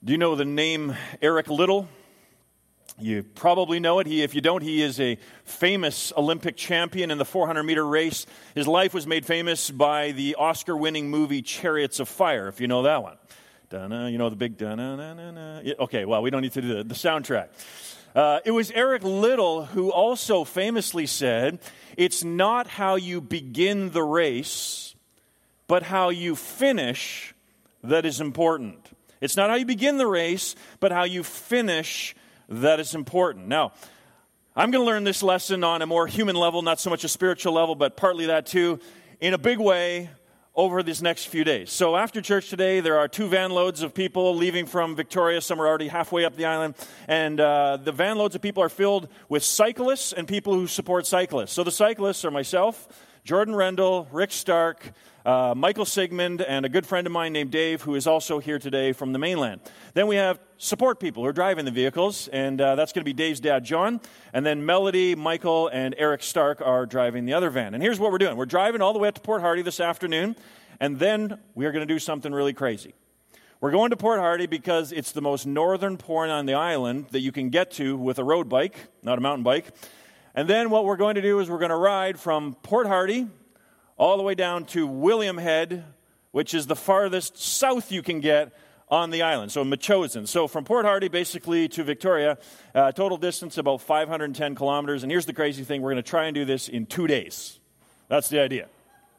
Do you know the name Eric Liddell? You probably know it. If you don't, he is a famous Olympic champion in the 400-meter race. His life was made famous by the Oscar-winning movie Chariots of Fire, if you know that one. Da-na, you know the big da-na-na-na-na. Yeah, okay, well, we don't need to do the soundtrack. It was Eric Liddell who also famously said, "It's not how you begin the race, but how you finish that is important." It's not how you begin the race, but how you finish that is important. Now, I'm going to learn this lesson on a more human level, not so much a spiritual level, but partly that too, in a big way over these next few days. So after church today, there are 2 van loads of people leaving from Victoria. Some are already halfway up the island. And the van loads of people are filled with cyclists and people who support cyclists. So the cyclists are myself, Jordan Rendell, Rick Stark, Michael Sigmund, and a good friend of mine named Dave, who is also here today from the mainland. Then we have support people who are driving the vehicles, and that's going to be Dave's dad, John. And then Melody, Michael, and Eric Stark are driving the other van. And here's what we're doing. We're driving all the way up to Port Hardy this afternoon, and then we are going to do something really crazy. We're going to Port Hardy because it's the most northern point on the island that you can get to with a road bike, not a mountain bike. And then what we're going to do is we're going to ride from Port Hardy all the way down to William Head, which is the farthest south you can get on the island, so Metchosin. So from Port Hardy basically to Victoria, total distance about 510 kilometers. And here's the crazy thing, we're going to try and do this in 2 days. That's the idea.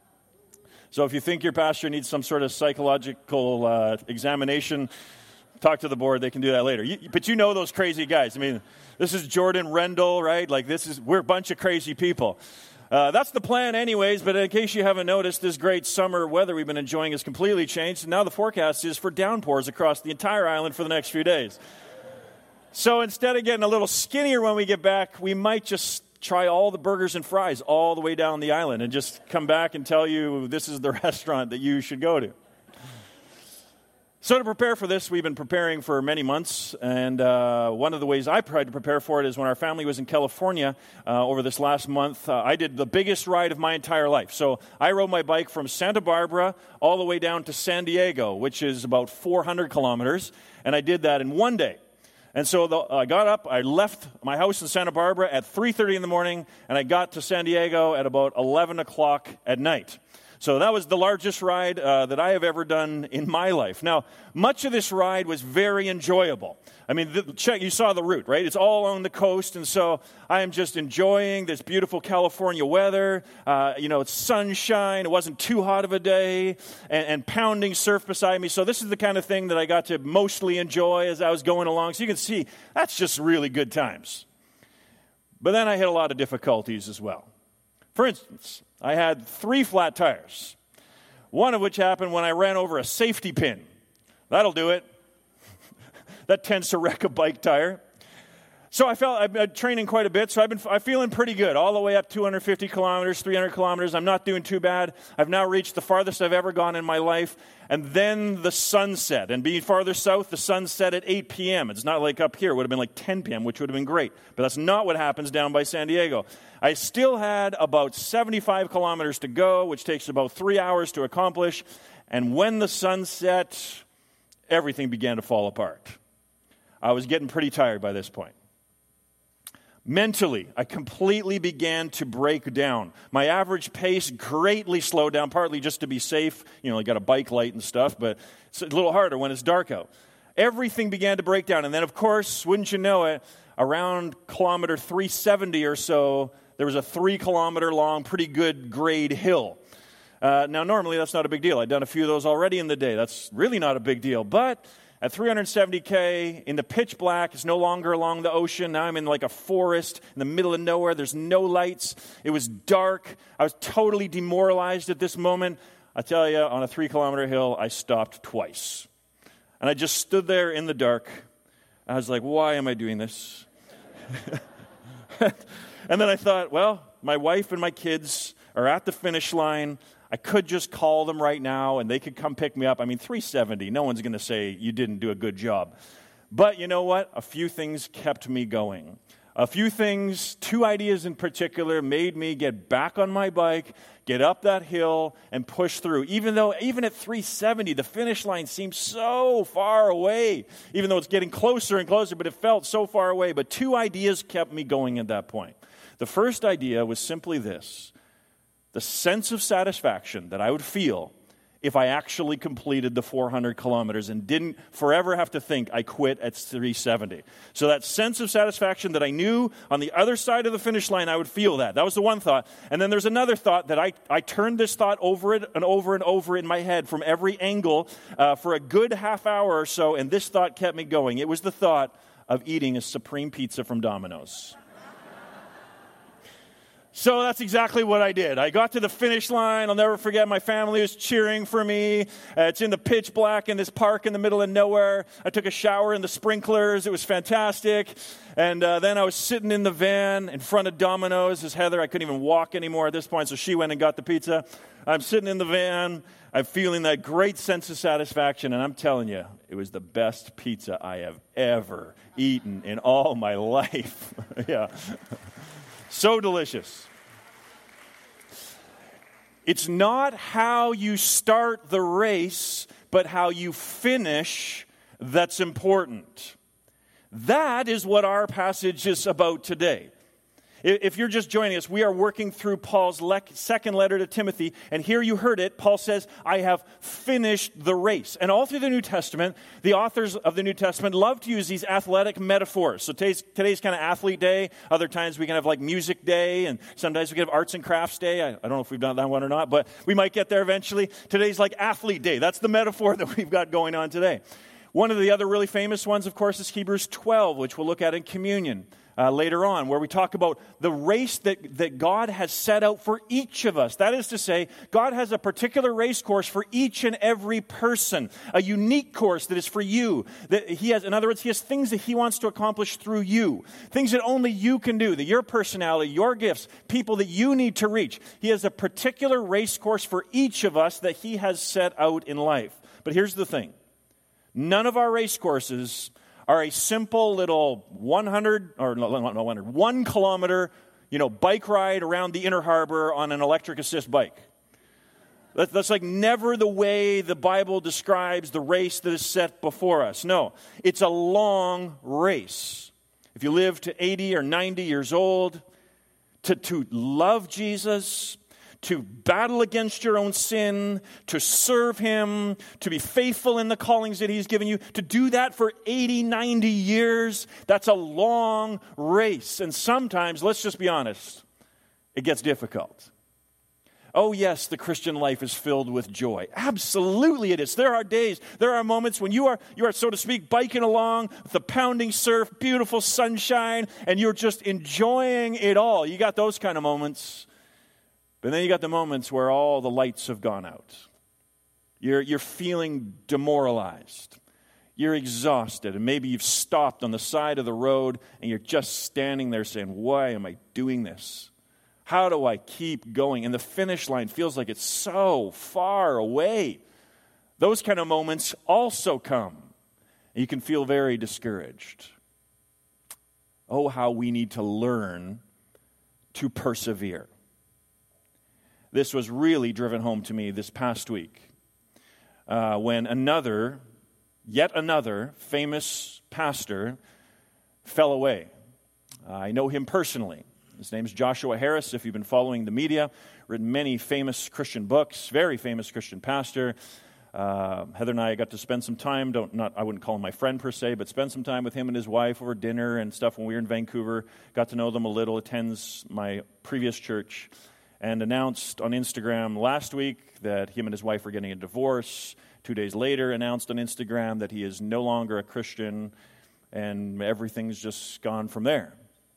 So if you think your pastor needs some sort of psychological examination, talk to the board. They can do that later. But you know those crazy guys. I mean, this is Jordan Rendell, right? Like we're a bunch of crazy people. That's the plan anyways, but in case you haven't noticed, this great summer weather we've been enjoying has completely changed. And now the forecast is for downpours across the entire island for the next few days. So instead of getting a little skinnier when we get back, we might just try all the burgers and fries all the way down the island and just come back and tell you this is the restaurant that you should go to. So to prepare for this, we've been preparing for many months, and one of the ways I tried to prepare for it is when our family was in California over this last month, I did the biggest ride of my entire life. So I rode my bike from Santa Barbara all the way down to San Diego, which is about 400 kilometers, and I did that in one day. And so I got up, I left my house in Santa Barbara at 3:30 in the morning, and I got to San Diego at about 11 o'clock at night. So that was the largest ride that I have ever done in my life. Now, much of this ride was very enjoyable. I mean, you saw the route, right? It's all along the coast, and so I am just enjoying this beautiful California weather. It's sunshine. It wasn't too hot of a day, and pounding surf beside me. So this is the kind of thing that I got to mostly enjoy as I was going along. So you can see, that's just really good times. But then I hit a lot of difficulties as well. For instance, I had 3 flat tires, one of which happened when I ran over a safety pin. That'll do it. That tends to wreck a bike tire. So I've been training quite a bit, so I'm feeling pretty good. All the way up 250 kilometers, 300 kilometers. I'm not doing too bad. I've now reached the farthest I've ever gone in my life. And then the sun set. And being farther south, the sun set at 8 p.m. It's not like up here. It would have been like 10 p.m., which would have been great. But that's not what happens down by San Diego. I still had about 75 kilometers to go, which takes about 3 hours to accomplish. And when the sun set, everything began to fall apart. I was getting pretty tired by this point. Mentally, I completely began to break down. My average pace greatly slowed down, partly just to be safe. I got a bike light and stuff, but it's a little harder when it's dark out. Everything began to break down. And then, of course, wouldn't you know it, around kilometer 370 or so, there was a 3-kilometer-long, pretty good grade hill. Now, normally, that's not a big deal. I've done a few of those already in the day. That's really not a big deal. But at 370K, in the pitch black, it's no longer along the ocean. Now I'm in like a forest in the middle of nowhere. There's no lights. It was dark. I was totally demoralized at this moment. I tell you, on a 3-kilometer hill, I stopped twice. And I just stood there in the dark. I was like, why am I doing this? And then I thought, well, my wife and my kids are at the finish line. I could just call them right now, and they could come pick me up. I mean, 370, no one's going to say you didn't do a good job. But you know what? A few things kept me going. A few things, 2 ideas in particular, made me get back on my bike, get up that hill, and push through. Even at 370, the finish line seemed so far away, even though it's getting closer and closer, but it felt so far away. But 2 ideas kept me going at that point. The first idea was simply this: the sense of satisfaction that I would feel if I actually completed the 400 kilometers and didn't forever have to think I quit at 370. So that sense of satisfaction that I knew on the other side of the finish line, I would feel that. That was the one thought. And then there's another thought that I turned this thought over and over and over in my head from every angle for a good half hour or so, and this thought kept me going. It was the thought of eating a supreme pizza from Domino's. So that's exactly what I did. I got to the finish line. I'll never forget, my family was cheering for me. It's in the pitch black in this park in the middle of nowhere. I took a shower in the sprinklers. It was fantastic. And then I was sitting in the van in front of Domino's. As Heather, I couldn't even walk anymore at this point, so she went and got the pizza. I'm sitting in the van. I'm feeling that great sense of satisfaction, and I'm telling you, it was the best pizza I have ever eaten in all my life. Yeah. So delicious. It's not how you start the race, but how you finish that's important. That is what our passage is about today. If you're just joining us, we are working through Paul's second letter to Timothy, and here you heard it. Paul says, I have finished the race. And all through the New Testament, the authors of the New Testament love to use these athletic metaphors. So today's kind of athlete day. Other times we can have like music day, and sometimes we can have arts and crafts day. I don't know if we've done that one or not, but we might get there eventually. Today's like athlete day. That's the metaphor that we've got going on today. One of the other really famous ones, of course, is Hebrews 12, which we'll look at in communion later on, where we talk about the race that God has set out for each of us. That is to say, God has a particular race course for each and every person, a unique course that is for you. That He has, in other words, He has things that He wants to accomplish through you, things that only you can do, that your personality, your gifts, people that you need to reach. He has a particular race course for each of us that He has set out in life. But here's the thing. None of our race courses are a simple little 1 kilometer, bike ride around the inner harbor on an electric assist bike. That's like never the way the Bible describes the race that is set before us. No, it's a long race. If you live to 80 or 90 years old, to love Jesus, to battle against your own sin, to serve Him, to be faithful in the callings that He's given you, to do that for 80, 90 years, that's a long race. And sometimes, let's just be honest, it gets difficult. Oh yes, the Christian life is filled with joy. Absolutely it is. There are days, there are moments when you are, so to speak, biking along with the pounding surf, beautiful sunshine, and you're just enjoying it all. You got those kind of moments. But then you got the moments where all the lights have gone out. You're feeling demoralized. You're exhausted. And maybe you've stopped on the side of the road and you're just standing there saying, why am I doing this? How do I keep going? And the finish line feels like it's so far away. Those kind of moments also come. And you can feel very discouraged. Oh, how we need to learn to persevere. This was really driven home to me this past week when yet another famous pastor fell away. I know him personally. His name is Joshua Harris. If you've been following the media, written many famous Christian books, very famous Christian pastor. Heather and I got to spend some time, I wouldn't call him my friend per se, but spend some time with him and his wife over dinner and stuff when we were in Vancouver. Got to know them a little, attends my previous church. And announced on Instagram last week that him and his wife were getting a divorce. 2 days later, announced on Instagram that he is no longer a Christian, and everything's just gone from there.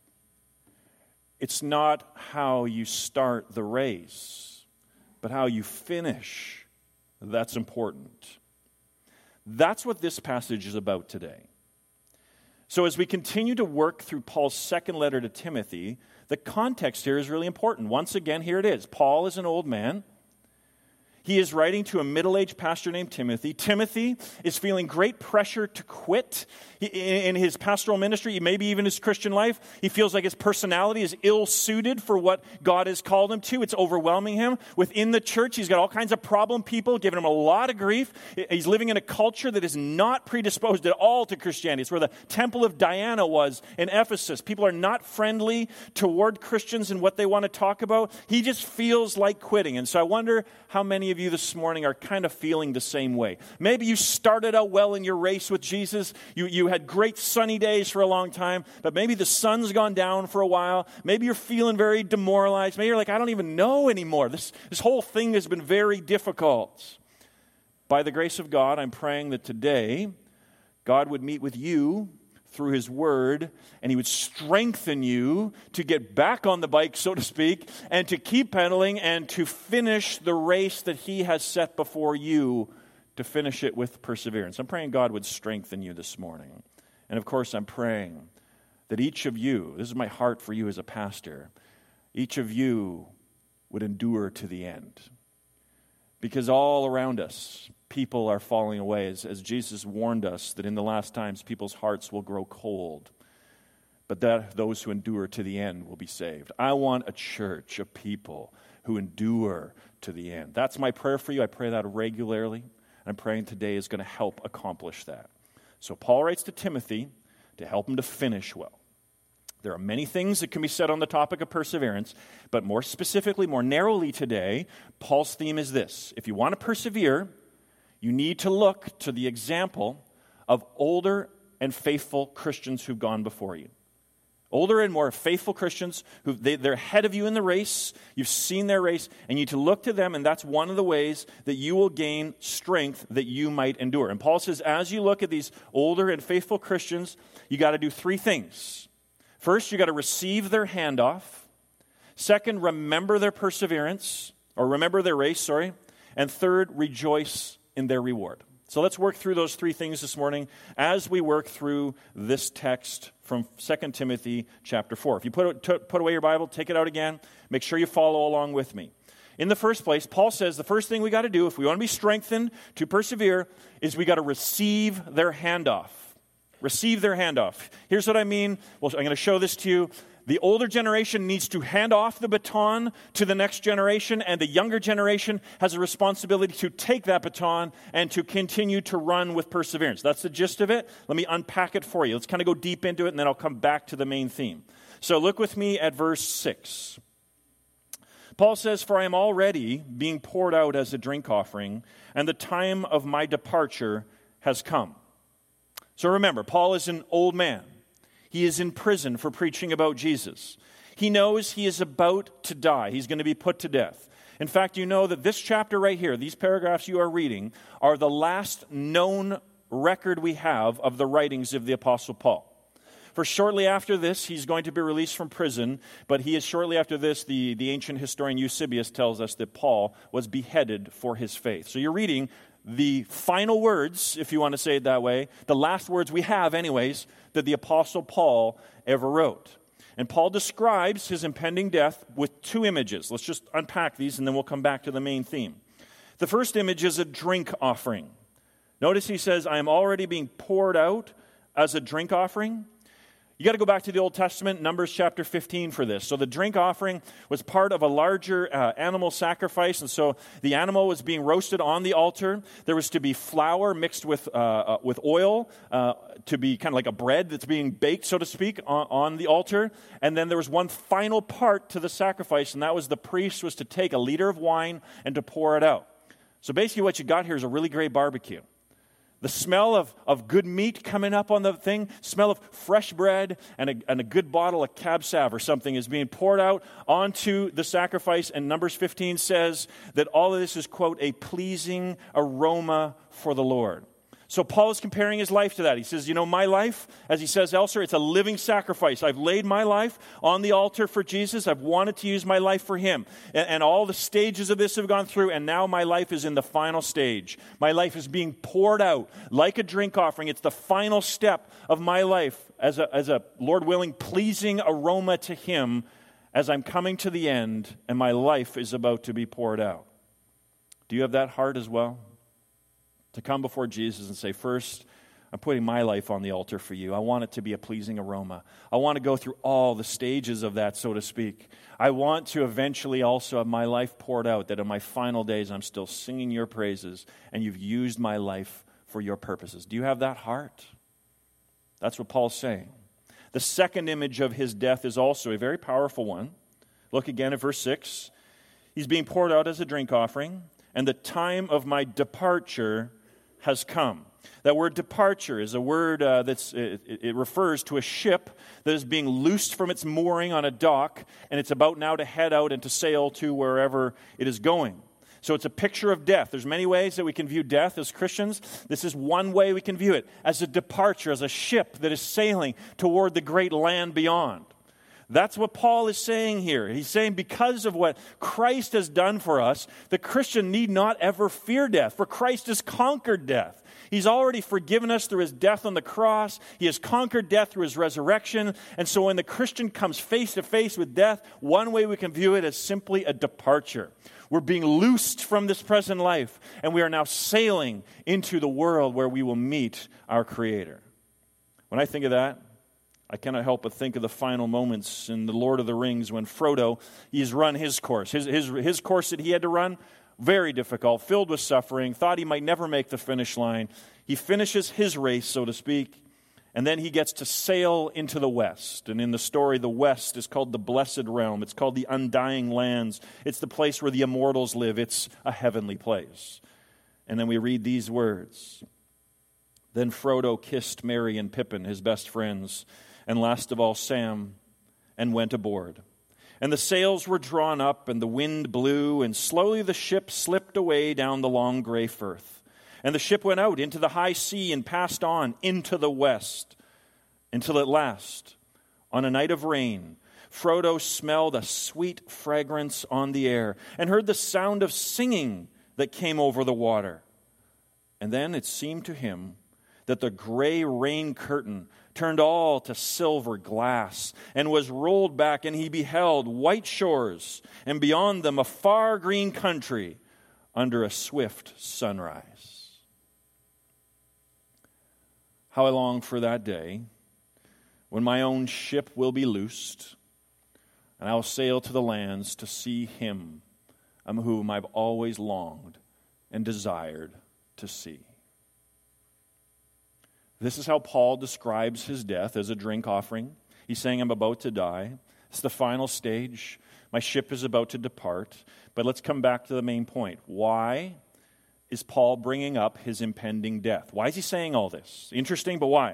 It's not how you start the race, but how you finish that's important. That's what this passage is about today. So as we continue to work through Paul's second letter to Timothy, the context here is really important. Once again, here it is. Paul is an old man. He is writing to a middle-aged pastor named Timothy. Timothy is feeling great pressure to quit in his pastoral ministry, maybe even his Christian life. He feels like his personality is ill-suited for what God has called him to. It's overwhelming him. Within the church, he's got all kinds of problem people giving him a lot of grief. He's living in a culture that is not predisposed at all to Christianity. It's where the Temple of Diana was in Ephesus. People are not friendly toward Christians and what they want to talk about. He just feels like quitting. And so I wonder how many of you this morning are kind of feeling the same way. Maybe you started out well in your race with Jesus. You had great sunny days for a long time, but maybe the sun's gone down for a while. Maybe you're feeling very demoralized. Maybe you're like, I don't even know anymore. This whole thing has been very difficult. By the grace of God, I'm praying that today God would meet with you through His Word, and He would strengthen you to get back on the bike, so to speak, and to keep pedaling and to finish the race that He has set before you, to finish it with perseverance. I'm praying God would strengthen you this morning. And of course, I'm praying that each of you, this is my heart for you as a pastor, each of you would endure to the end. Because all around us, people are falling away, as Jesus warned us that in the last times people's hearts will grow cold, but that those who endure to the end will be saved. I want a church of people who endure to the end. That's my prayer for you. I pray that regularly. I'm praying today is going to help accomplish that. So Paul writes to Timothy to help him to finish well. There are many things that can be said on the topic of perseverance, but more specifically, more narrowly today, Paul's theme is this. If you want to persevere, you need to look to the example of older and faithful Christians who've gone before you. Older and more faithful Christians, they're ahead of you in the race. You've seen their race, and you need to look to them, and that's one of the ways that you will gain strength that you might endure. And Paul says, as you look at these older and faithful Christians, you got to do three things. First, you got to receive their handoff. Second, remember their perseverance, or remember their race, sorry. And third, rejoice in their reward. So let's work through those three things this morning as we work through this text from 2 Timothy chapter 4. If you put away your Bible, take it out again. Make sure you follow along with me. In the first place, Paul says the first thing we got to do if we want to be strengthened to persevere is we got to receive their handoff. Receive their handoff. Here's what I mean. Well, I'm going to show this to you. The older generation needs to hand off the baton to the next generation, and the younger generation has a responsibility to take that baton and to continue to run with perseverance. That's the gist of it. Let me unpack it for you. Let's kind of go deep into it, and then I'll come back to the main theme. So look with me at verse 6. Paul says, "For I am already being poured out as a drink offering, and the time of my departure has come." So remember, Paul is an old man. He is in prison for preaching about Jesus. He knows he is about to die. He's going to be put to death. In fact, you know that this chapter right here, these paragraphs you are reading, are the last known record we have of the writings of the Apostle Paul. For shortly after this, he's going to be released from prison, but he is shortly after this, the ancient historian Eusebius tells us that Paul was beheaded for his faith. So you're reading the final words, if you want to say it that way, the last words we have anyways, that the Apostle Paul ever wrote. And Paul describes his impending death with two images. Let's just unpack these and then we'll come back to the main theme. The first image is a drink offering. Notice he says, I am already being poured out as a drink offering. You got to go back to the Old Testament, Numbers chapter 15 for this. So the drink offering was part of a larger animal sacrifice, and so the animal was being roasted on the altar. There was to be flour mixed with oil to be kind of like a bread that's being baked, so to speak, on the altar. And then there was one final part to the sacrifice, and that was the priest was to take a liter of wine and to pour it out. So basically what you got here is a really great barbecue. The smell of good meat coming up on the thing, smell of fresh bread, and a good bottle of Cab Sav or something is being poured out onto the sacrifice. And Numbers 15 says that all of this is, quote, a pleasing aroma for the Lord. So Paul is comparing his life to that. He says, you know, my life, as he says elsewhere, it's a living sacrifice. I've laid my life on the altar for Jesus. I've wanted to use my life for him. And all the stages of this have gone through, and now my life is in the final stage. My life is being poured out like a drink offering. It's the final step of my life as a Lord willing, pleasing aroma to him as I'm coming to the end and my life is about to be poured out. Do you have that heart as well? To come before Jesus and say, first, I'm putting my life on the altar for you. I want it to be a pleasing aroma. I want to go through all the stages of that, so to speak. I want to eventually also have my life poured out, that in my final days I'm still singing your praises, and you've used my life for your purposes. Do you have that heart? That's what Paul's saying. The second image of his death is also a very powerful one. Look again at verse 6. He's being poured out as a drink offering, and the time of my departure has come. That word departure is a word it refers to a ship that is being loosed from its mooring on a dock, and it's about now to head out and to sail to wherever it is going. So it's a picture of death. There's many ways that we can view death as Christians. This is one way we can view it, as a departure, as a ship that is sailing toward the great land beyond. That's what Paul is saying here. He's saying because of what Christ has done for us, the Christian need not ever fear death, for Christ has conquered death. He's already forgiven us through his death on the cross. He has conquered death through his resurrection. And so when the Christian comes face to face with death, one way we can view it as simply a departure. We're being loosed from this present life, and we are now sailing into the world where we will meet our Creator. When I think of that, I cannot help but think of the final moments in The Lord of the Rings when Frodo, he's run his course. His course that he had to run, very difficult, filled with suffering, thought he might never make the finish line. He finishes his race, so to speak, and then he gets to sail into the West. And in the story, the West is called the Blessed Realm. It's called the Undying Lands. It's the place where the immortals live. It's a heavenly place. And then we read these words. Then Frodo kissed Merry and Pippin, his best friends, and last of all Sam, and went aboard. And the sails were drawn up, and the wind blew, and slowly the ship slipped away down the long gray firth. And the ship went out into the high sea and passed on into the west, until at last, on a night of rain, Frodo smelled a sweet fragrance on the air, and heard the sound of singing that came over the water. And then it seemed to him that the gray rain curtain turned all to silver glass, and was rolled back, and he beheld white shores, and beyond them a far green country under a swift sunrise. How I long for that day when my own ship will be loosed, and I will sail to the lands to see him whom I've always longed and desired to see. This is how Paul describes his death, as a drink offering. He's saying, I'm about to die. It's the final stage. My ship is about to depart. But let's come back to the main point. Why is Paul bringing up his impending death? Why is he saying all this? Interesting, but why?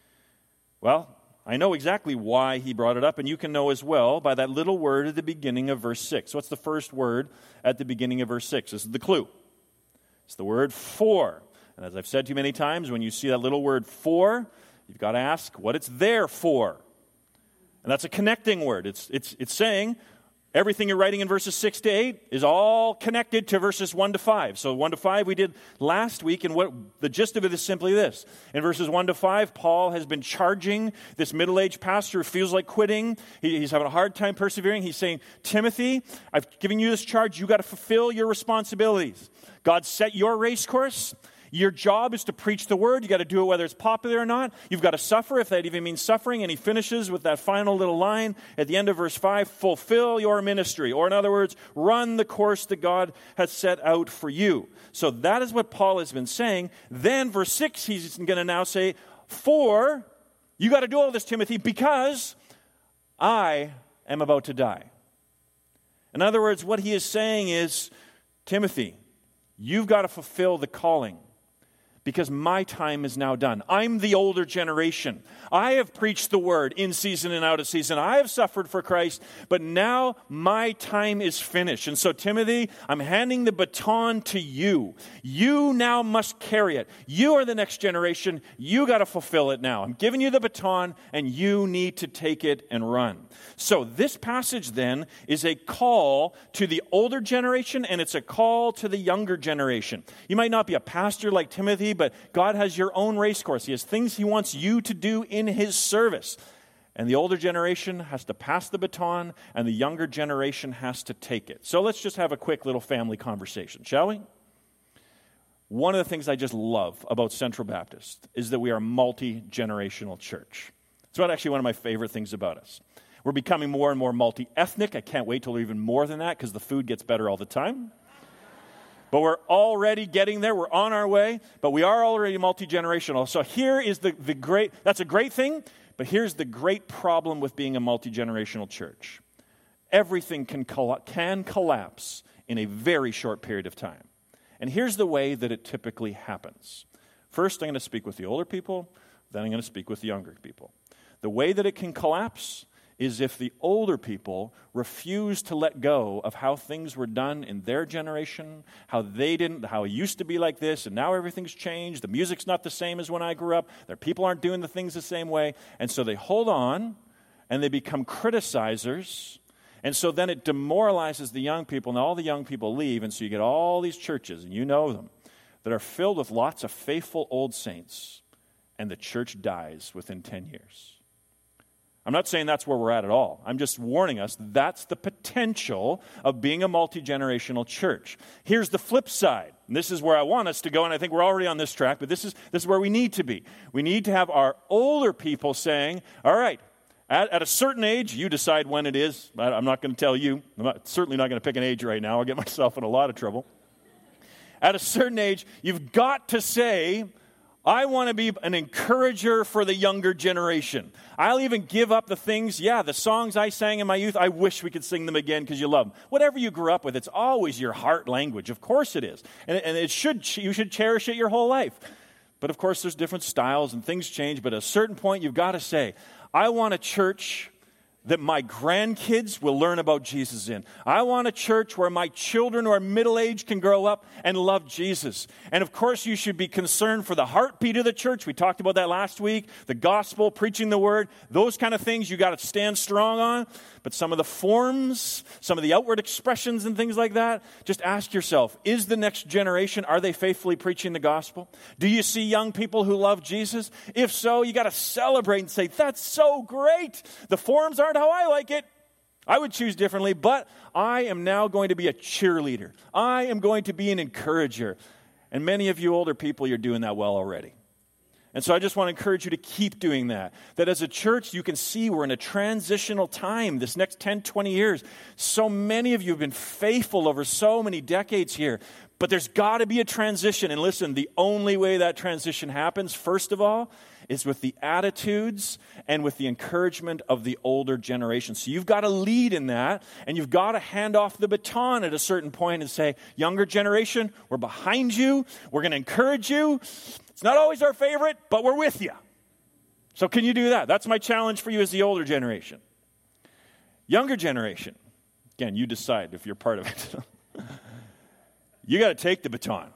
Well, I know exactly why he brought it up, and you can know as well by that little word at the beginning of verse 6. What's the first word at the beginning of verse 6? This is the clue. It's the word for. And as I've said to you many times, when you see that little word for, you've got to ask what it's there for. And that's a connecting word. It's saying everything you're writing in verses 6 to 8 is all connected to verses 1 to 5. So 1 to 5 we did last week, and what the gist of it is simply this. In verses 1 to 5, Paul has been charging this middle-aged pastor who feels like quitting. He's having a hard time persevering. He's saying, Timothy, I've given you this charge. You've got to fulfill your responsibilities. God set your race course. Your job is to preach the word. You've got to do it whether it's popular or not. You've got to suffer, if that even means suffering. And he finishes with that final little line at the end of verse 5, fulfill your ministry. Or in other words, run the course that God has set out for you. So that is what Paul has been saying. Then verse 6, he's going to now say, for you got to do all this, Timothy, because I am about to die. In other words, what he is saying is, Timothy, you've got to fulfill the calling. Because my time is now done. I'm the older generation. I have preached the word in season and out of season. I have suffered for Christ, but now my time is finished. And so, Timothy, I'm handing the baton to you. You now must carry it. You are the next generation. You got to fulfill it now. I'm giving you the baton, and you need to take it and run. So this passage then is a call to the older generation, and it's a call to the younger generation. You might not be a pastor like Timothy, but God has your own race course. He has things he wants you to do in his service. And the older generation has to pass the baton, and the younger generation has to take it. So let's just have a quick little family conversation, shall we? One of the things I just love about Central Baptist is that we are a multi-generational church. It's actually one of my favorite things about us. We're becoming more and more multi-ethnic. I can't wait till we're even more than that because the food gets better all the time. But we're already getting there. We're on our way, but we are already multi-generational. So here is the great, that's a great thing, but here's the great problem with being a multi-generational church. Everything can collapse in a very short period of time. And here's the way that it typically happens. First, I'm going to speak with the older people, then I'm going to speak with the younger people. The way that it can collapse is if the older people refuse to let go of how things were done in their generation, how it used to be like this, and now everything's changed. The music's not the same as when I grew up. Their people aren't doing the things the same way. And so they hold on, and they become criticizers. And so then it demoralizes the young people, and all the young people leave, and so you get all these churches, and you know them, that are filled with lots of faithful old saints, and the church dies within 10 years. I'm not saying that's where we're at all. I'm just warning us that's the potential of being a multi-generational church. Here's the flip side. And this is where I want us to go, and I think we're already on this track, but this is where we need to be. We need to have our older people saying, all right, at a certain age, you decide when it is. I'm not going to tell you. I'm certainly not going to pick an age right now. I'll get myself in a lot of trouble. At a certain age, you've got to say, I want to be an encourager for the younger generation. I'll even give up the things, the songs I sang in my youth, I wish we could sing them again because you love them. Whatever you grew up with, it's always your heart language. Of course it is. And you should cherish it your whole life. But of course there's different styles and things change. But at a certain point, you've got to say, I want a church that my grandkids will learn about Jesus in. I want a church where my children who are middle-aged can grow up and love Jesus. And of course, you should be concerned for the heartbeat of the church. We talked about that last week. The gospel, preaching the word, those kind of things you got to stand strong on. But some of the forms, some of the outward expressions and things like that, just ask yourself, is the next generation, are they faithfully preaching the gospel? Do you see young people who love Jesus? If so, you got to celebrate and say, that's so great. The forms aren't how I like it. I would choose differently, but I am now going to be a cheerleader. I am going to be an encourager. And many of you older people, you're doing that well already. And so I just want to encourage you to keep doing that. That as a church, you can see we're in a transitional time this next 10, 20 years. So many of you have been faithful over so many decades here. But there's got to be a transition. And listen, the only way that transition happens, first of all, is with the attitudes and with the encouragement of the older generation. So you've got to lead in that, and you've got to hand off the baton at a certain point and say, younger generation, we're behind you. We're going to encourage you. It's not always our favorite, but we're with you. So can you do that? That's my challenge for you as the older generation. Younger generation, again, you decide if you're part of it. You got to take the baton.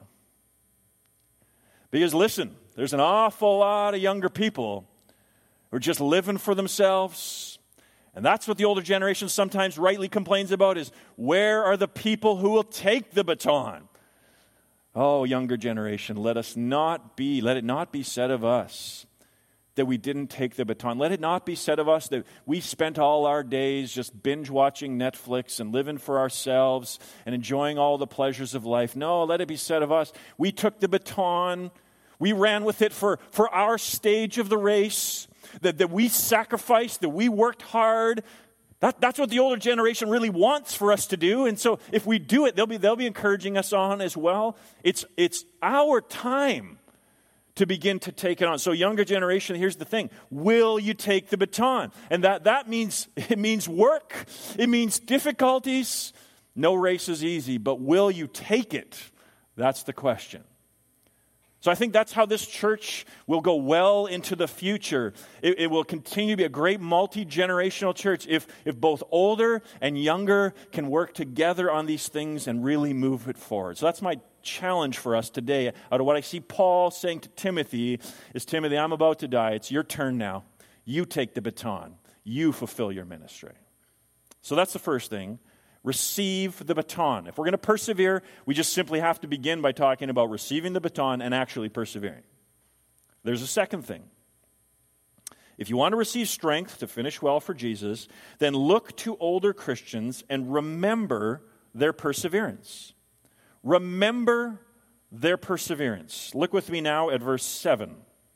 Because listen, there's an awful lot of younger people who are just living for themselves. And that's what the older generation sometimes rightly complains about is, where are the people who will take the baton? Oh, younger generation, let it not be said of us that we didn't take the baton. Let it not be said of us that we spent all our days just binge watching Netflix and living for ourselves and enjoying all the pleasures of life. No, let it be said of us, we took the baton, we ran with it for our stage of the race, that we sacrificed, that we worked hard. That's what the older generation really wants for us to do. And so if we do it, they'll be encouraging us on as well. It's our time to begin to take it on. So younger generation, here's the thing. Will you take the baton? And that means work. It means difficulties. No race is easy, but will you take it? That's the question. So I think that's how this church will go well into the future. It will continue to be a great multi-generational church if both older and younger can work together on these things and really move it forward. So that's my challenge for us today. Out of what I see Paul saying to Timothy is, Timothy, I'm about to die. It's your turn now. You take the baton. You fulfill your ministry. So that's the first thing. Receive the baton. If we're going to persevere, we just simply have to begin by talking about receiving the baton and actually persevering. There's a second thing. If you want to receive strength to finish well for Jesus, then look to older Christians and remember their perseverance. Remember their perseverance. Look with me now at verse 7.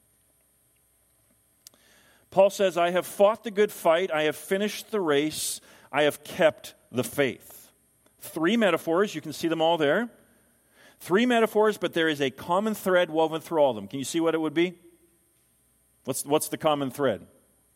Paul says, I have fought the good fight, I have finished the race, I have kept the faith. 3 metaphors, you can see them all there. 3 metaphors, but there is a common thread woven through all of them. Can you see what it would be? What's the common thread?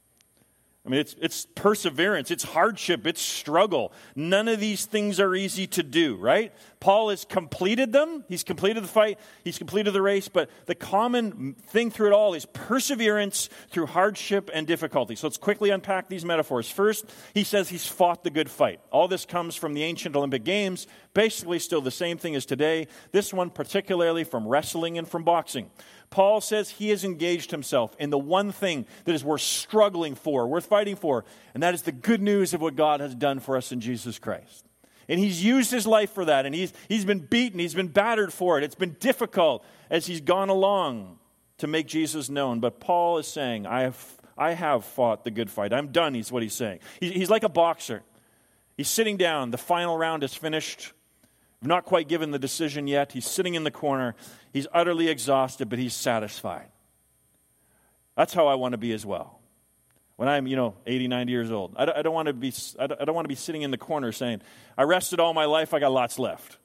I mean, it's perseverance, it's hardship, it's struggle. None of these things are easy to do, right? Paul has completed them. He's completed the fight. He's completed the race. But the common thing through it all is perseverance through hardship and difficulty. So let's quickly unpack these metaphors. First, he says he's fought the good fight. All this comes from the ancient Olympic Games, basically still the same thing as today. This one particularly from wrestling and from boxing. Paul says he has engaged himself in the one thing that is worth struggling for, worth fighting for, and that is the good news of what God has done for us in Jesus Christ. And he's used his life for that, and he's been beaten, he's been battered for it. It's been difficult as he's gone along to make Jesus known. But Paul is saying, I have fought the good fight. I'm done, is what he's saying. He's like a boxer. He's sitting down. The final round is finished. Not quite given the decision yet. He's sitting in the corner. He's utterly exhausted, but he's satisfied. That's how I want to be as well. When I'm, 80, 90 years old, I don't want to be sitting in the corner saying, I rested all my life, I got lots left.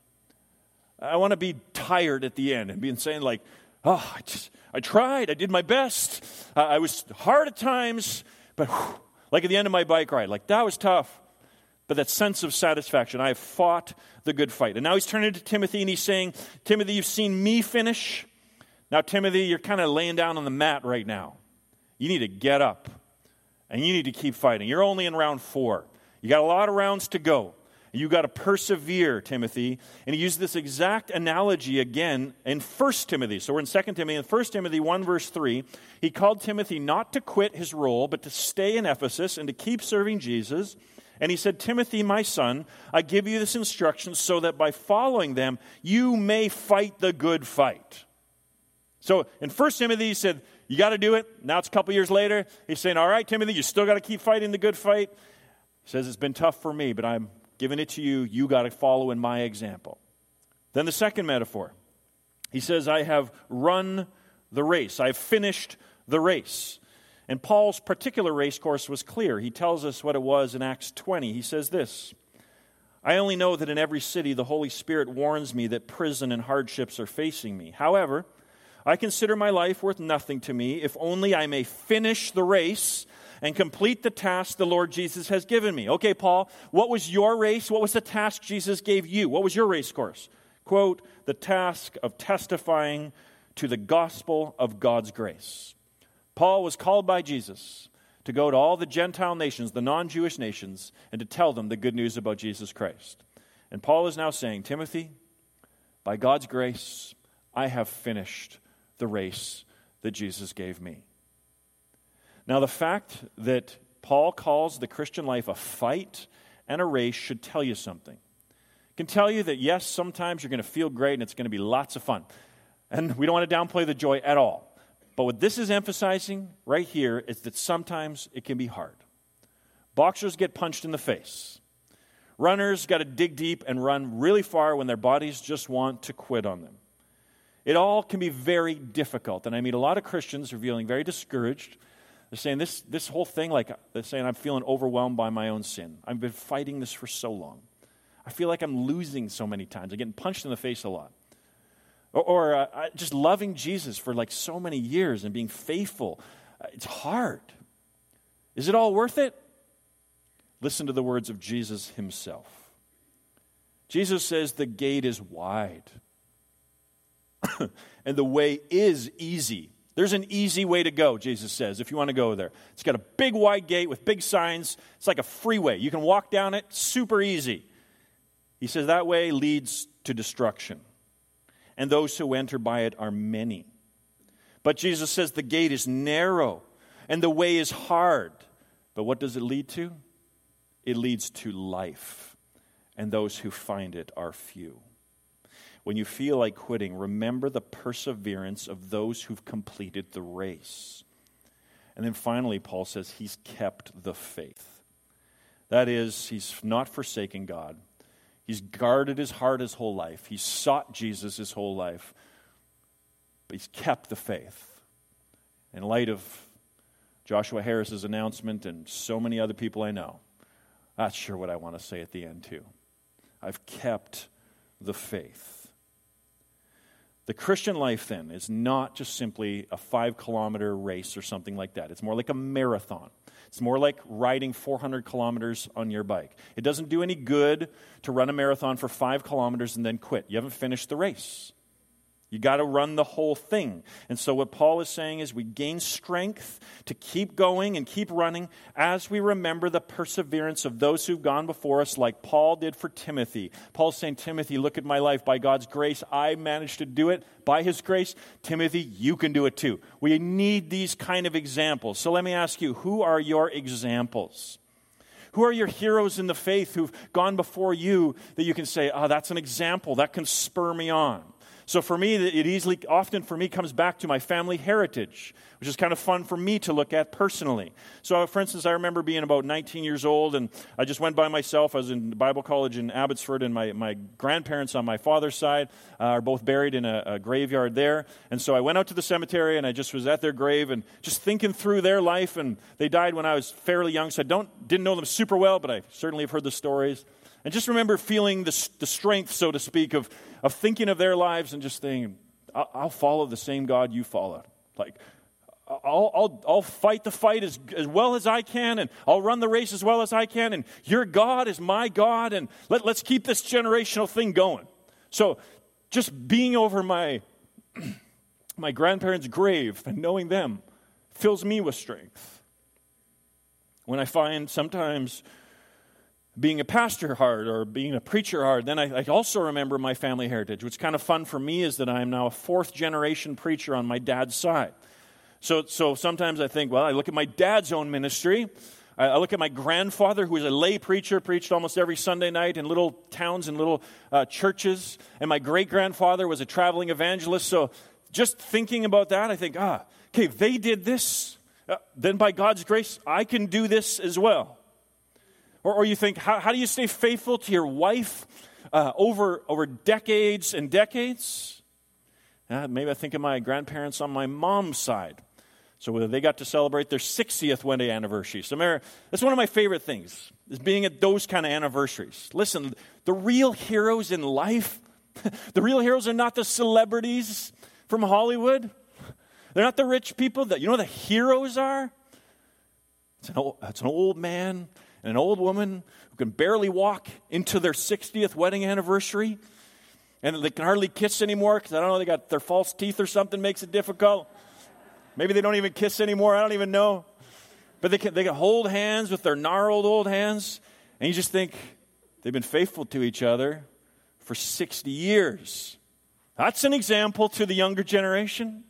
I want to be tired at the end and saying like, oh, I tried, I did my best. I was hard at times, but like at the end of my bike ride, like that was tough. But that sense of satisfaction, I have fought the good fight. And now he's turning to Timothy and he's saying, Timothy, you've seen me finish. Now, Timothy, you're kind of laying down on the mat right now. You need to get up and you need to keep fighting. You're only in round 4. You got a lot of rounds to go. You got to persevere, Timothy. And he used this exact analogy again in 1 Timothy. So we're in 2 Timothy. In 1 Timothy 1 verse 3, he called Timothy not to quit his role, but to stay in Ephesus and to keep serving Jesus. And he said, Timothy, my son, I give you this instruction so that by following them, you may fight the good fight. So in 1 Timothy, he said, you got to do it. Now it's a couple years later. He's saying, all right, Timothy, you still got to keep fighting the good fight. He says, it's been tough for me, but I'm giving it to you. You got to follow in my example. Then the second metaphor. He says, I have run the race. I've finished the race. And Paul's particular race course was clear. He tells us what it was in Acts 20. He says this, I only know that in every city the Holy Spirit warns me that prison and hardships are facing me. However, I consider my life worth nothing to me if only I may finish the race and complete the task the Lord Jesus has given me. Okay, Paul, what was your race? What was the task Jesus gave you? What was your race course? Quote, the task of testifying to the gospel of God's grace. Paul was called by Jesus to go to all the Gentile nations, the non-Jewish nations, and to tell them the good news about Jesus Christ. And Paul is now saying, Timothy, by God's grace, I have finished the race that Jesus gave me. Now, the fact that Paul calls the Christian life a fight and a race should tell you something. It can tell you that, yes, sometimes you're going to feel great and it's going to be lots of fun. And we don't want to downplay the joy at all. But what this is emphasizing right here is that sometimes it can be hard. Boxers get punched in the face. Runners got to dig deep and run really far when their bodies just want to quit on them. It all can be very difficult. And I meet a lot of Christians who are feeling very discouraged. They're saying this whole thing, like they're saying, I'm feeling overwhelmed by my own sin. I've been fighting this for so long. I feel like I'm losing so many times. I'm getting punched in the face a lot. Or just loving Jesus for like so many years and being faithful. It's hard. Is it all worth it? Listen to the words of Jesus himself. Jesus says the gate is wide and the way is easy. There's an easy way to go, Jesus says, if you want to go there. It's got a big wide gate with big signs. It's like a freeway. You can walk down it, super easy. He says that way leads to destruction. And those who enter by it are many. But Jesus says the gate is narrow and the way is hard. But what does it lead to? It leads to life. And those who find it are few. When you feel like quitting, remember the perseverance of those who've completed the race. And then finally, Paul says he's kept the faith. That is, he's not forsaken God. He's guarded his heart his whole life. He's sought Jesus his whole life. But he's kept the faith. In light of Joshua Harris's announcement and so many other people I know, that's sure what I want to say at the end too. I've kept the faith. The Christian life then is not just simply a 5-kilometer race or something like that. It's more like a marathon. It's more like riding 400 kilometers on your bike. It doesn't do any good to run a marathon for 5 kilometers and then quit. You haven't finished the race. You got to run the whole thing. And so what Paul is saying is we gain strength to keep going and keep running as we remember the perseverance of those who've gone before us, like Paul did for Timothy. Paul's saying, Timothy, look at my life. By God's grace, I managed to do it. By his grace, Timothy, you can do it too. We need these kind of examples. So let me ask you, who are your examples? Who are your heroes in the faith who've gone before you that you can say, oh, that's an example, that can spur me on? So for me, it often for me comes back to my family heritage, which is kind of fun for me to look at personally. So for instance, I remember being about 19 years old, and I just went by myself. I was in Bible college in Abbotsford, and my grandparents on my father's side are both buried in a graveyard there. And so I went out to the cemetery, and I just was at their grave, and just thinking through their life, and they died when I was fairly young, so I didn't know them super well, but I certainly have heard the stories. And just remember feeling the strength, so to speak, of thinking of their lives and just thinking, I'll follow the same God you followed. Like, I'll fight the fight as well as I can, and I'll run the race as well as I can, and your God is my God, and let's keep this generational thing going. So just being over my grandparents' grave and knowing them fills me with strength. When I find sometimes being a pastor hard or being a preacher hard, then I also remember my family heritage. What's kind of fun for me is that I'm now a 4th-generation preacher on my dad's side. So sometimes I think, well, I look at my dad's own ministry. I look at my grandfather, who was a lay preacher, preached almost every Sunday night in little towns and little churches. And my great-grandfather was a traveling evangelist. So just thinking about that, I think, okay, they did this. Then by God's grace, I can do this as well. Or you think, how do you stay faithful to your wife over decades and decades? Maybe I think of my grandparents on my mom's side. So they got to celebrate their 60th wedding anniversary. So that's one of my favorite things, is being at those kind of anniversaries. Listen, the real heroes in life, the real heroes are not the celebrities from Hollywood. They're not the rich people. You know what the heroes are? It's an old man and an old woman who can barely walk into their 60th wedding anniversary, and they can hardly kiss anymore because, I don't know, they got their false teeth or something makes it difficult. Maybe they don't even kiss anymore. I don't even know. But they can hold hands with their gnarled old hands, and you just think they've been faithful to each other for 60 years. That's an example to the younger generation.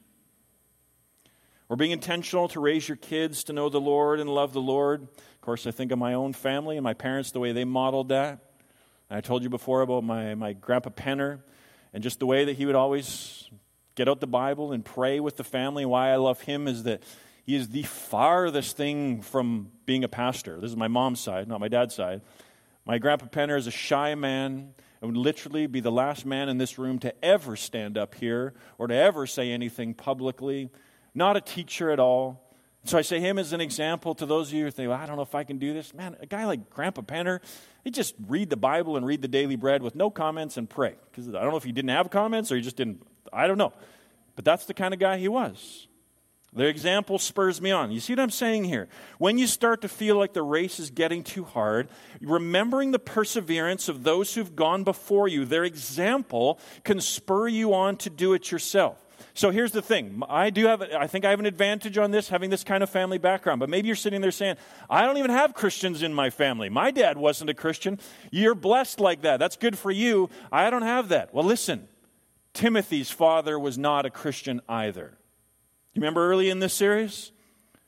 Or being intentional to raise your kids to know the Lord and love the Lord. Of course, I think of my own family and my parents, the way they modeled that. And I told you before about my Grandpa Penner and just the way that he would always get out the Bible and pray with the family. Why I love him is that he is the farthest thing from being a pastor. This is my mom's side, not my dad's side. My Grandpa Penner is a shy man and would literally be the last man in this room to ever stand up here or to ever say anything publicly. Not a teacher at all. So I say him as an example to those of you who think, well, I don't know if I can do this. Man, a guy like Grandpa Penner, he just read the Bible and read the daily bread with no comments and pray. Because I don't know if he didn't have comments or he just didn't, I don't know. But that's the kind of guy he was. The example spurs me on. You see what I'm saying here? When you start to feel like the race is getting too hard, remembering the perseverance of those who've gone before you, their example can spur you on to do it yourself. So here's the thing. I think I have an advantage on this, having this kind of family background. But maybe you're sitting there saying, I don't even have Christians in my family. My dad wasn't a Christian. You're blessed like that. That's good for you. I don't have that. Well, listen. Timothy's father was not a Christian either. You remember early in this series?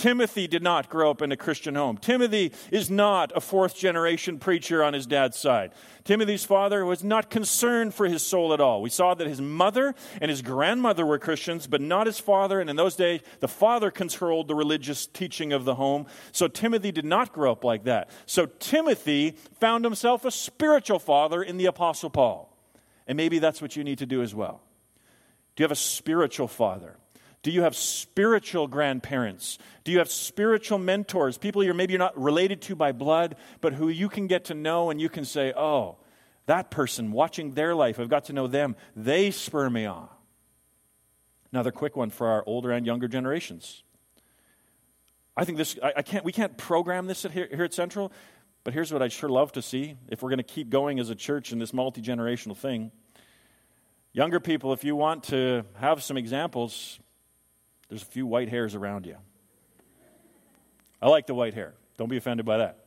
Timothy did not grow up in a Christian home. Timothy is not a fourth-generation preacher on his dad's side. Timothy's father was not concerned for his soul at all. We saw that his mother and his grandmother were Christians, but not his father. And in those days, the father controlled the religious teaching of the home. So Timothy did not grow up like that. So Timothy found himself a spiritual father in the Apostle Paul. And maybe that's what you need to do as well. Do you have a spiritual father? Do you have spiritual grandparents? Do you have spiritual mentors? People you're not related to by blood, but who you can get to know and you can say, oh, that person, watching their life, I've got to know them. They spur me on. Another quick one for our older and younger generations. I think we can't program this here at Central, but here's what I'd sure love to see if we're going to keep going as a church in this multi-generational thing. Younger people, if you want to have some examples, there's a few white hairs around you. I like the white hair. Don't be offended by that.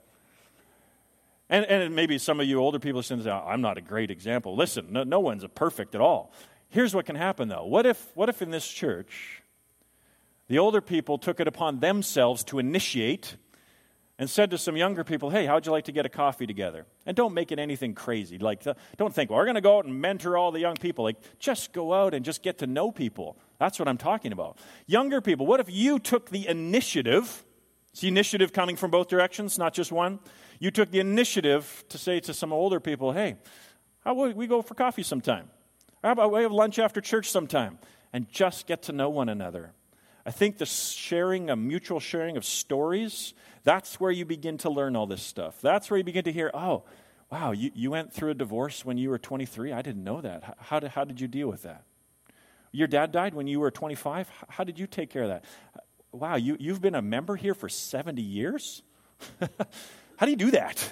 And maybe some of you older people say, I'm not a great example. Listen, no one's perfect at all. Here's what can happen, though. What if in this church, the older people took it upon themselves to initiate and said to some younger people, hey, how'd you like to get a coffee together? And don't make it anything crazy. Don't think, well, we're going to go out and mentor all the young people. Just go out and just get to know people. That's what I'm talking about. Younger people, what if you took the initiative? See, initiative coming from both directions, not just one. You took the initiative to say to some older people, hey, how about we go for coffee sometime? How about we have lunch after church sometime? And just get to know one another. I think a mutual sharing of stories, that's where you begin to learn all this stuff. That's where you begin to hear, oh, wow, you went through a divorce when you were 23? I didn't know that. How did you deal with that? Your dad died when you were 25? How did you take care of that? Wow, you've been a member here for 70 years? How do you do that?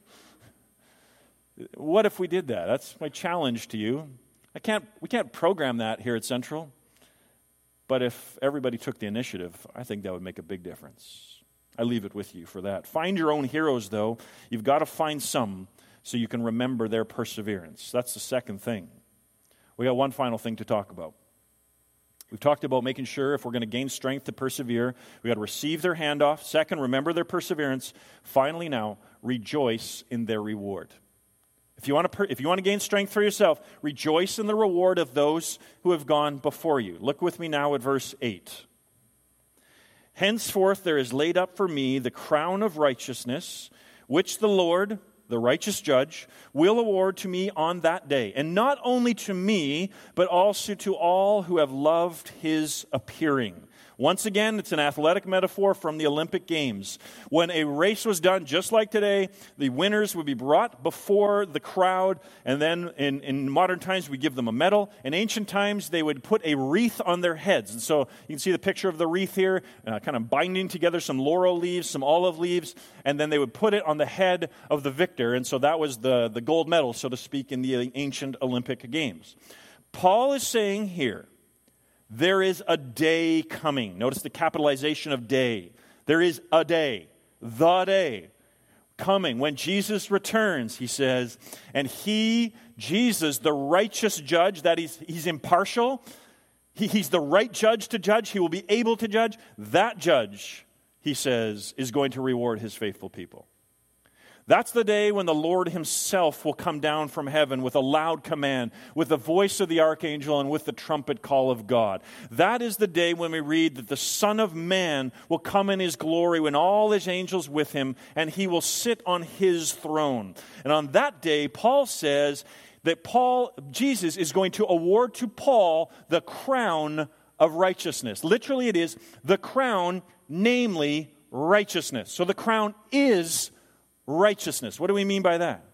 What if we did that? That's my challenge to you. We can't program that here at Central. But if everybody took the initiative, I think that would make a big difference. I leave it with you for that. Find your own heroes, though. You've got to find some so you can remember their perseverance. That's the second thing. We got one final thing to talk about. We've talked about making sure if we're going to gain strength to persevere, we've got to receive their handoff. Second, remember their perseverance. Finally now, rejoice in their reward. If you want to gain strength for yourself, rejoice in the reward of those who have gone before you. Look with me now at verse 8. Henceforth there is laid up for me the crown of righteousness, which the Lord, the righteous judge, will award to me on that day. And not only to me, but also to all who have loved his appearing. Once again, it's an athletic metaphor from the Olympic Games. When a race was done, just like today, the winners would be brought before the crowd, and then in modern times, we give them a medal. In ancient times, they would put a wreath on their heads. And so you can see the picture of the wreath here, kind of binding together some laurel leaves, some olive leaves, and then they would put it on the head of the victor. And so that was the gold medal, so to speak, in the ancient Olympic Games. Paul is saying here, there is a day coming. Notice the capitalization of day. There is a day, the day coming when Jesus returns, he says, and he, Jesus, the righteous judge, that he's impartial, he's the right judge to judge, he will be able to judge. That judge, he says, is going to reward his faithful people. That's the day when the Lord himself will come down from heaven with a loud command, with the voice of the archangel and with the trumpet call of God. That is the day when we read that the Son of Man will come in his glory when all his angels with him, and he will sit on his throne. And on that day, Paul says that Jesus is going to award to Paul the crown of righteousness. Literally it is the crown, namely righteousness. So the crown is righteousness. What do we mean by that?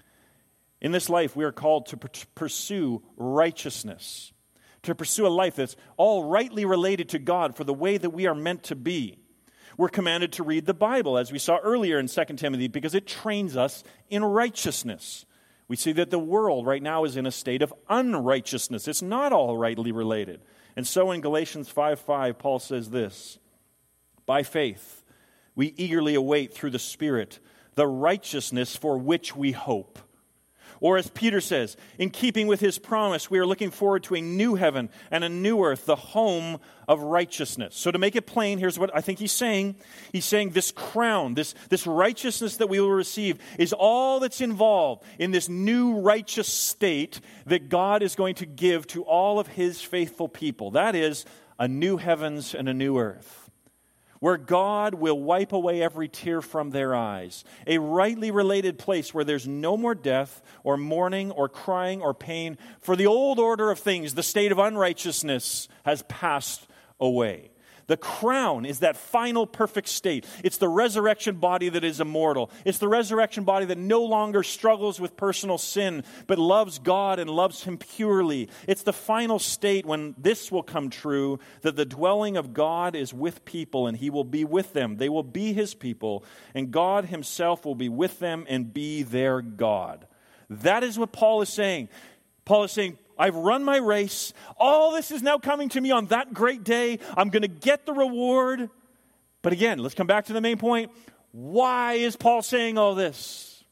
In this life, we are called to pursue righteousness, to pursue a life that's all rightly related to God for the way that we are meant to be. We're commanded to read the Bible, as we saw earlier in 2 Timothy, because it trains us in righteousness. We see that the world right now is in a state of unrighteousness. It's not all rightly related. And so in Galatians 5:5, Paul says this, by faith, we eagerly await through the Spirit the righteousness for which we hope. Or as Peter says, in keeping with his promise, we are looking forward to a new heaven and a new earth, the home of righteousness. So to make it plain, here's what I think he's saying. He's saying this crown, this righteousness that we will receive is all that's involved in this new righteous state that God is going to give to all of his faithful people. That is a new heavens and a new earth, where God will wipe away every tear from their eyes. A rightly related place where there's no more death or mourning or crying or pain. For the old order of things, the state of unrighteousness has passed away. The crown is that final perfect state. It's the resurrection body that is immortal. It's the resurrection body that no longer struggles with personal sin, but loves God and loves him purely. It's the final state when this will come true, that the dwelling of God is with people and he will be with them. They will be his people, and God himself will be with them and be their God. That is what Paul is saying. Paul is saying, I've run my race. All this is now coming to me on that great day. I'm going to get the reward. But again, let's come back to the main point. Why is Paul saying all this?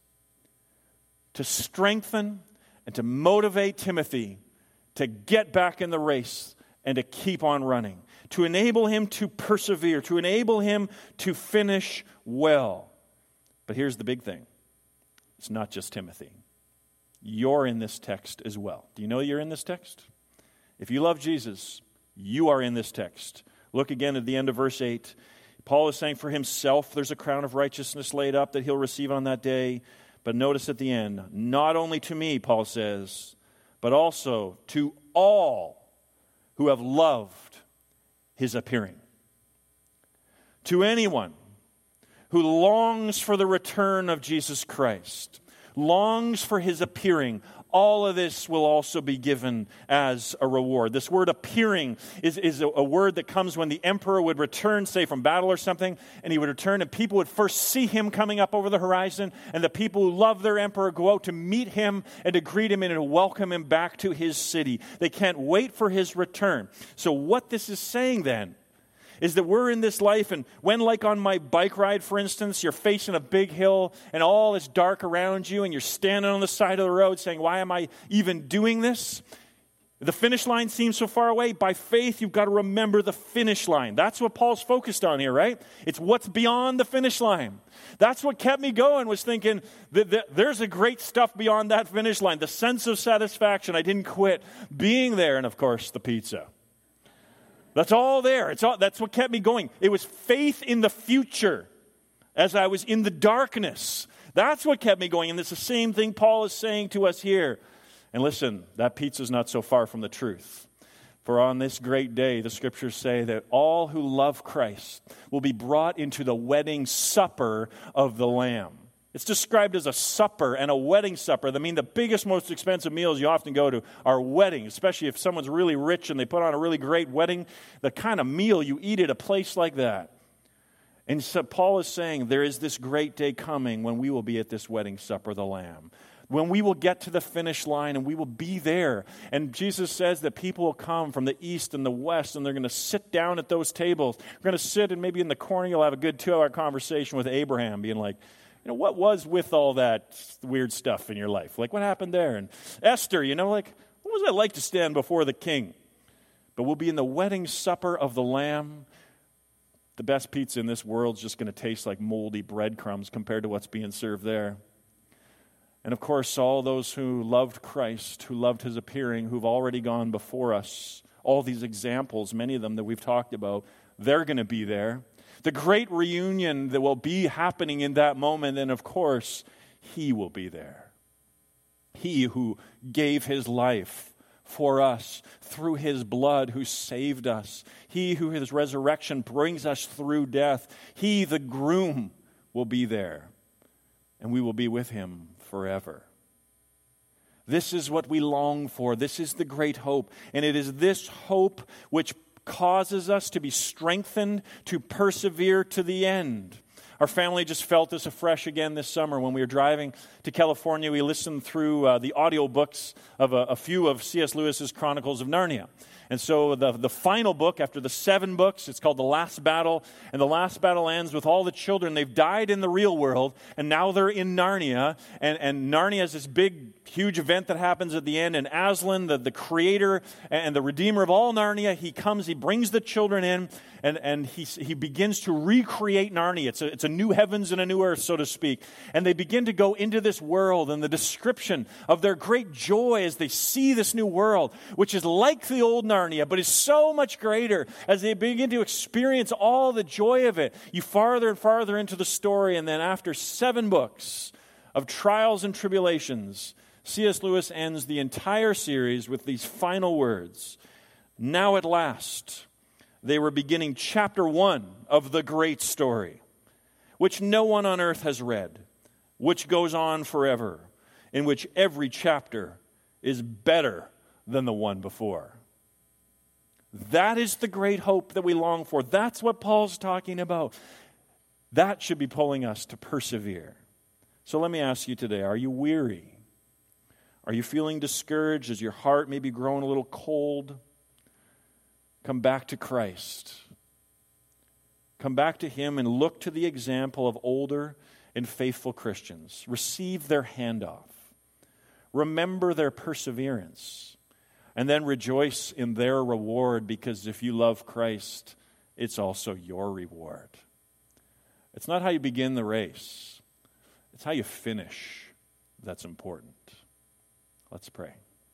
To strengthen and to motivate Timothy to get back in the race and to keep on running. To enable him to persevere. To enable him to finish well. But here's the big thing. It's not just Timothy. You're in this text as well. Do you know you're in this text? If you love Jesus, you are in this text. Look again at the end of verse 8. Paul is saying for himself, there's a crown of righteousness laid up that he'll receive on that day. But notice at the end, not only to me, Paul says, but also to all who have loved his appearing. To anyone who longs for the return of Jesus Christ, longs for his appearing, all of this will also be given as a reward. This word appearing is a word that comes when the emperor would return, say from battle or something, and he would return and people would first see him coming up over the horizon, and the people who love their emperor go out to meet him and to greet him and to welcome him back to his city. They can't wait for his return. So what this is saying then is that we're in this life, and when, like on my bike ride, for instance, you're facing a big hill and all is dark around you and you're standing on the side of the road saying, why am I even doing this? The finish line seems so far away. By faith, you've got to remember the finish line. That's what Paul's focused on here, right? It's what's beyond the finish line. That's what kept me going, was thinking that there's a great stuff beyond that finish line. The sense of satisfaction. I didn't quit being there. And of course, the pizza. That's all there. That's what kept me going. It was faith in the future as I was in the darkness. That's what kept me going. And it's the same thing Paul is saying to us here. And listen, that pizza's not so far from the truth. For on this great day, the scriptures say that all who love Christ will be brought into the wedding supper of the Lamb. It's described as a supper and a wedding supper. I mean, the biggest, most expensive meals you often go to are weddings, especially if someone's really rich and they put on a really great wedding. The kind of meal you eat at a place like that. And so Paul is saying there is this great day coming when we will be at this wedding supper of the Lamb. When we will get to the finish line and we will be there. And Jesus says that people will come from the east and the west and they're going to sit down at those tables. We're going to sit and maybe in the corner you'll have a good 2-hour conversation with Abraham being like, what was with all that weird stuff in your life? Like, what happened there? And Esther, what was it like to stand before the king? But we'll be in the wedding supper of the Lamb. The best pizza in this world is just going to taste like moldy breadcrumbs compared to what's being served there. And of course, all those who loved Christ, who loved his appearing, who've already gone before us, all these examples, many of them that we've talked about, they're going to be there. The great reunion that will be happening in that moment, and of course, he will be there. He who gave his life for us through his blood, who saved us. He who his resurrection brings us through death. He, the groom, will be there, and we will be with him forever. This is what we long for. This is the great hope, and it is this hope which causes us to be strengthened to persevere to the end. Our family just felt this afresh again this summer when we were driving to California. We listened through the audiobooks of a few of C.S. Lewis's Chronicles of Narnia. And so the final book, after the 7 books, it's called The Last Battle. And the last battle ends with all the children. They've died in the real world, and now they're in Narnia. And Narnia is this big, huge event that happens at the end. And Aslan, the creator and the redeemer of all Narnia, he comes, he brings the children in, and he begins to recreate Narnia. It's a new heavens and a new earth, so to speak. And they begin to go into this world, and the description of their great joy as they see this new world, which is like the old Narnia, but is so much greater as they begin to experience all the joy of it. You farther and farther into the story, and then after 7 books of trials and tribulations, C.S. Lewis ends the entire series with these final words. Now at last, they were beginning chapter 1 of the great story, which no one on earth has read, which goes on forever, in which every chapter is better than the one before. That is the great hope that we long for. That's what Paul's talking about. That should be pulling us to persevere. So let me ask you today, are you weary? Are you feeling discouraged? Is your heart maybe growing a little cold? Come back to Christ. Come back to Him and look to the example of older and faithful Christians. Receive their handoff. Remember their perseverance. And then rejoice in their reward, because if you love Christ, it's also your reward. It's not how you begin the race. It's how you finish that's important. Let's pray.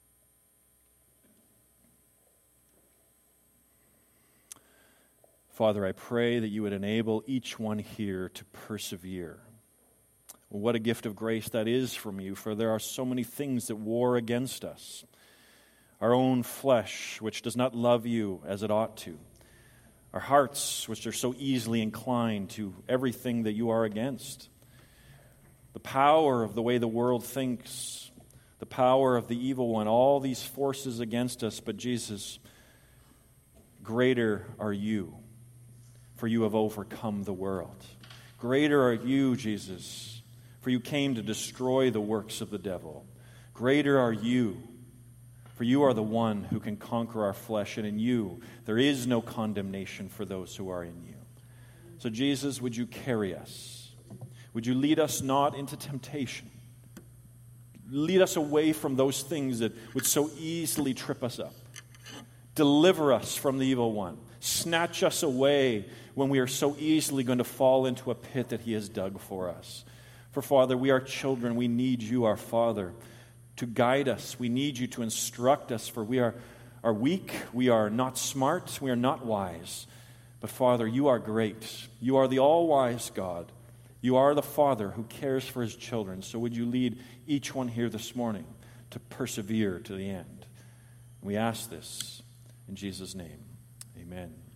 Father, I pray that you would enable each one here to persevere. What a gift of grace that is from you, for there are so many things that war against us. Our own flesh, which does not love you as it ought to. Our hearts, which are so easily inclined to everything that you are against. The power of the way the world thinks. The power of the evil one. All these forces against us. But Jesus, greater are you, for you have overcome the world. Greater are you, Jesus, for you came to destroy the works of the devil. Greater are you, for you are the one who can conquer our flesh, and in you there is no condemnation for those who are in you. So Jesus, would you carry us? Would you lead us not into temptation? Lead us away from those things that would so easily trip us up. Deliver us from the evil one. Snatch us away when we are so easily going to fall into a pit that he has dug for us. For Father, we are children. We need you, our Father, to guide us. We need you to instruct us, for we are weak. We are not smart. We are not wise. But Father, you are great. You are the all-wise God. You are the Father who cares for his children. So would you lead each one here this morning to persevere to the end? We ask this in Jesus' name. Amen.